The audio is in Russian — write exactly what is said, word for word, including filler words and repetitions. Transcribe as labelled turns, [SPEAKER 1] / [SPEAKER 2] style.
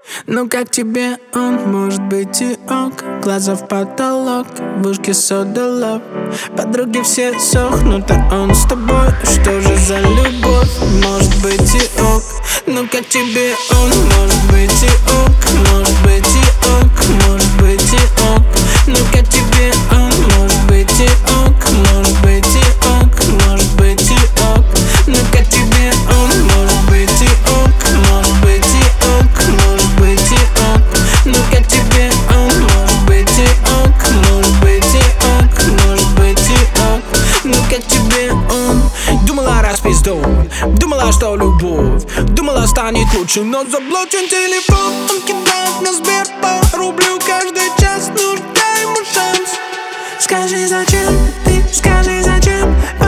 [SPEAKER 1] Ну как тебе он, может быть и ок. Глаза в потолок, в ушке сода лоб. Подруги все сохнут, а он с тобой. Что же за любовь, может быть и ок. Ну как тебе он, может быть и ок. Может быть и ок, может быть и ок. Ну как тебе он, может быть и ок. Может быть и ок, может быть и ок. Ну как тебе он, может быть и ок. Может быть и ок, может быть и ок. Ну как тебе он, может быть и ок. Может быть и ок, может быть и ок. Ну как тебе он.
[SPEAKER 2] Думала, распиздует, думала, что любовь, думала, станет лучше, но заблочен телефон.
[SPEAKER 1] Он кидает на Сбер по рублю каждый час. Ну дай ему шанс.
[SPEAKER 3] Скажи, зачем ты, скажи, зачем.